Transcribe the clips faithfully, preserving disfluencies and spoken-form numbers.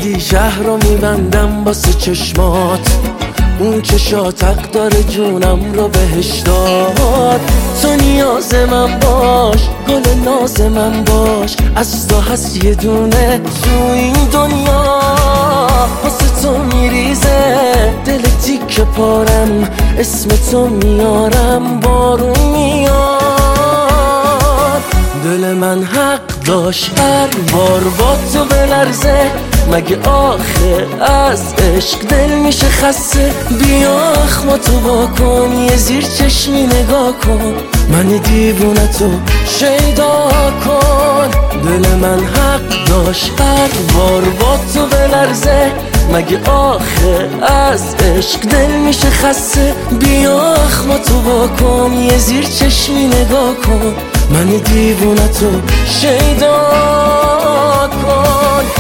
دیدی شهر رو میبندم واسه چشمات، اون چشات حق داره جونم رو بهش داد. تو نیاز من باش، گل ناز من باش، از تو هست یه دونه تو این دنیا. واسه تو میریزه دل تیکه پارم، اسم تو میارم بارون میاد. دل من حق داشت هر بار با تو بلرزه، مگه آخه از عشق دل میشه خسته؟ بیا اخماتو واکن، یه زیر چشمی نگاه کن، من دیوونه تو شیدا کن. دل من حق داشت هر بار با تو بلرزه، مگه آخه از عشق دل میشه خسته؟ بیا اخماتو واکن، یه زیر چشمی نگاه کن، من دیوونه تو شیدا کن.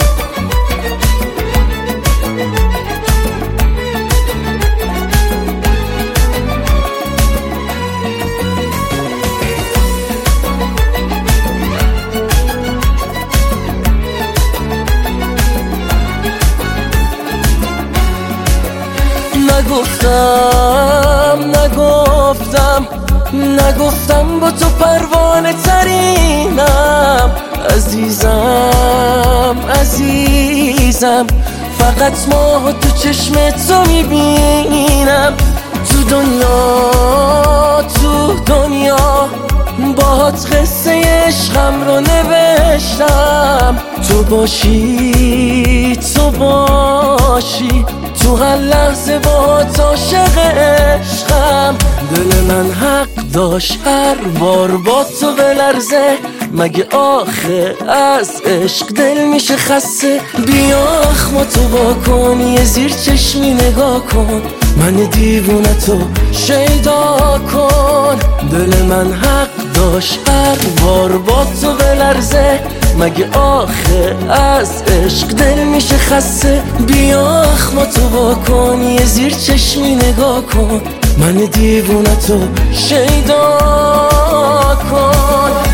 نگفتم نگفتم نگفتم با تو پروانه ترینم، عزیزم عزیزم، فقط ماه تو چشم تو میبینم. تو دنیا تو دنیا باهات قصه عشقم رو نوشتم. تو باشی تو باشی تو هر لحظه باهات عاشق عشقم. دل من حق داشت هر بار با تو بلرزه، مگه آخه از عشق دل میشه خسته؟ بیا اخماتو واکن، یه زیر چشمی نگاه کن، من دیوونه تو شیدا کن. دل من حق داشت هر بار با تو بلرزه، مگه آخه از عشق دل میشه خسته؟ بیا اخماتو واکن، یه زیر چشمی نگاه کن، من دیوونه تو شیدا کن.